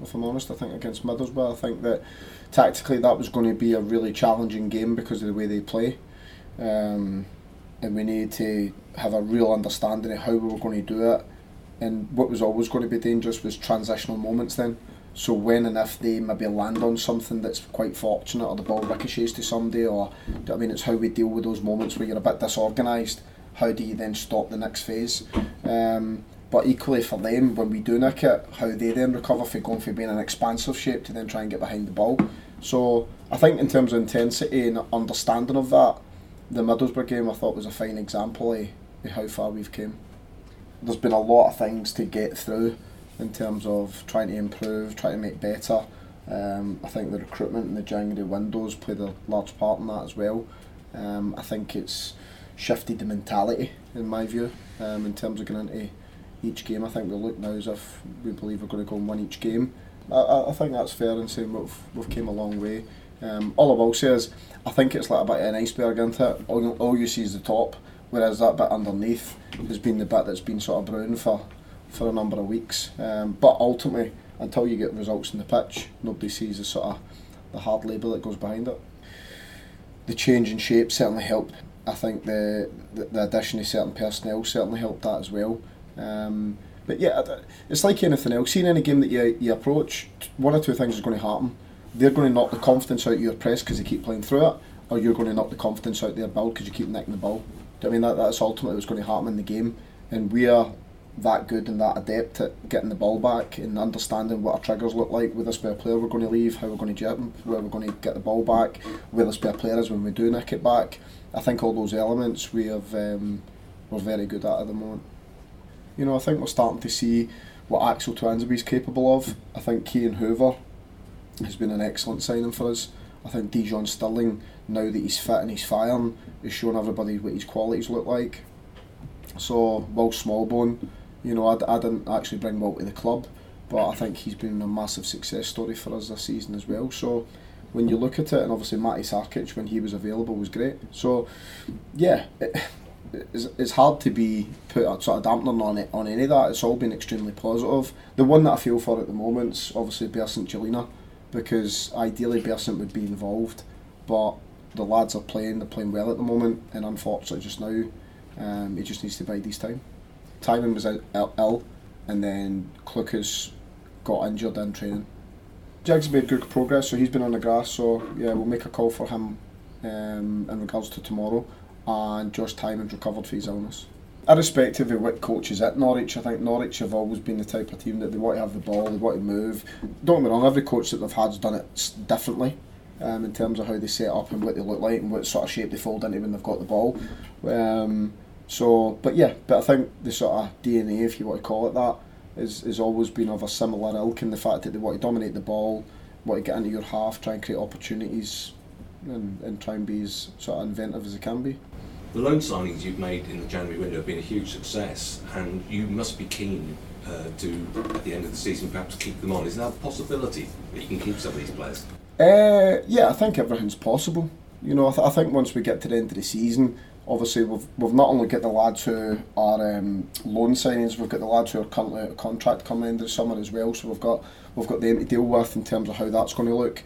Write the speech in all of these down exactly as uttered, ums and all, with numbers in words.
if I'm honest. I think against Middlesbrough, I think that tactically that was going to be a really challenging game because of the way they play. Um, and we needed to have a real understanding of how we were going to do it. And what was always going to be dangerous was transitional moments then. So when and if they maybe land on something that's quite fortunate, or the ball ricochets to somebody, or I mean, it's how we deal with those moments where you're a bit disorganised. How do you then stop the next phase? Um, but equally for them, when we do nick it, how they then recover from going from being an expansive shape to then try and get behind the ball. So I think in terms of intensity and understanding of that, the Middlesbrough game I thought was a fine example of, of how far we've came. There's been a lot of things to get through in terms of trying to improve, trying to make better. Um, I think the recruitment in the January windows played a large part in that as well. Um, I think it's shifted the mentality, in my view, um, in terms of going into each game. I think we look now as if we believe we're going to go and win each game. I, I think that's fair in saying we've, we've came a long way. Um, all I will say is, I think it's like a bit of an iceberg, isn't it? All, all you see is the top, whereas that bit underneath has been the bit that's been sort of brewing for, for a number of weeks. Um, but ultimately, until you get results in the pitch, nobody sees the sort of the hard labour that goes behind it. The change in shape certainly helped. I think the, the, the addition of certain personnel certainly helped that as well. Um, but yeah, it's like anything else. See, in any game that you, you approach, one or two things is going to happen. They're going to knock the confidence out of your press because they keep playing through it, or you're going to knock the confidence out of their build because you keep nicking the ball. Do you know what I mean? That, that's ultimately what's going to happen in the game. And we are that good and that adept at getting the ball back and understanding what our triggers look like, where this be a player we're going to leave, how we're going to jump, where we're going to get the ball back, where this be a player is when we do nick it back. I think all those elements we have um, we're very good at at the moment. You know, I think we're starting to see what Axel Twansby is capable of. I think Kean Hoover has been an excellent signing for us. I think Dijon Sterling, now that he's fit and he's firing, is showing everybody what his qualities look like. So Will Smallbone, you know, I, I didn't actually bring Will to the club, but I think he's been a massive success story for us this season as well. So when you look at it, and obviously Matty Sarkic, when he was available, was great. So yeah, it, it's, it's hard to be put a sort of dampener on it on any of that. It's all been extremely positive. The one that I feel for at the moment is obviously Bersant Jelena, because ideally Bersant would be involved, but the lads are playing, they're playing well at the moment, and unfortunately just now um, he just needs to bide his time. Timon was out, ill, and then Klukas got injured in training. Jiggs made good progress, so he's been on the grass, so yeah, we'll make a call for him um, in regards to tomorrow. And Josh Timon's recovered for his illness. Irrespective of what coach is at Norwich, I think Norwich have always been the type of team that they want to have the ball, they want to move. Don't get me wrong, every coach that they've had's done it differently um, in terms of how they set up and what they look like and what sort of shape they fold into when they've got the ball. Um, so, but yeah, but I think the sort of D N A, if you want to call it that, is has always been of a similar ilk in the fact that they want to dominate the ball, want to get into your half, try and create opportunities, and, and try and be as sort of inventive as they can be. The loan signings you've made in the January window have been a huge success, and you must be keen uh, to, at the end of the season, perhaps keep them on. Is there a possibility that you can keep some of these players? Uh, yeah, I think everything's possible. You know, I, th- I think once we get to the end of the season, obviously we've we've not only got the lads who are um, loan signings, we've got the lads who are currently out of contract coming in the summer as well. So we've got we've got them to deal with in terms of how that's going to look.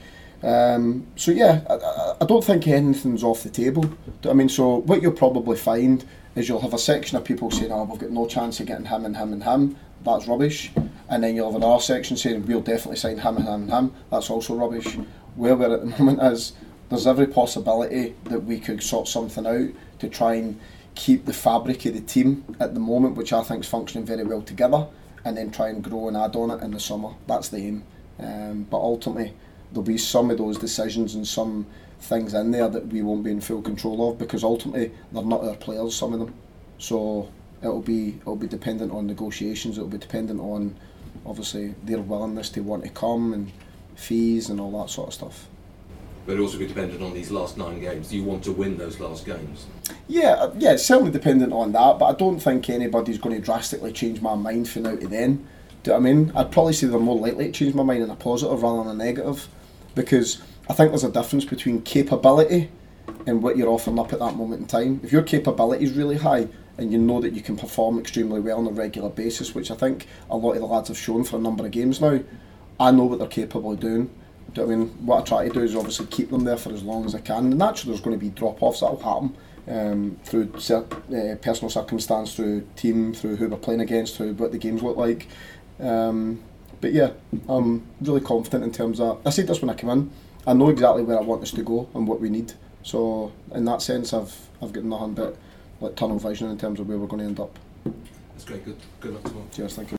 Um, so yeah, I, I don't think anything's off the table. I mean, so what you'll probably find is you'll have a section of people saying, "Oh, we've got no chance of getting him and him and him." That's rubbish. And then you'll have another section saying, "We'll definitely sign him and him and him." That's also rubbish. Where we're at the moment is there's every possibility that we could sort something out to try and keep the fabric of the team at the moment, which I think is functioning very well together, and then try and grow and add on it in the summer. That's the aim. Um, but ultimately, there'll be some of those decisions and some things in there that we won't be in full control of, because ultimately they're not our players, some of them. So it'll be it'll be dependent on negotiations. It'll be dependent on obviously their willingness to want to come and fees and all that sort of stuff. But it'll also be dependent on these last nine games. Do you want to win those last games? Yeah, yeah, it's certainly dependent on that, but I don't think anybody's going to drastically change my mind from now to then. Do you know what I mean? I'd probably say they're more likely to change my mind in a positive rather than a negative, because I think there's a difference between capability and what you're offering up at that moment in time. If your capability is really high and you know that you can perform extremely well on a regular basis, which I think a lot of the lads have shown for a number of games now, I know what they're capable of doing. Do you know what I mean? What I try to do is obviously keep them there for as long as I can. And naturally there's going to be drop-offs that will happen um, through cert- uh, personal circumstance, through team, through who we're playing against, through what the games look like. Um, but yeah, I'm really confident in terms of, I said this when I came in, I know exactly where I want us to go and what we need. So in that sense, I've I've got nothing but like tunnel vision in terms of where we're going to end up. That's great. Good. Good luck tomorrow. Cheers. Thank you.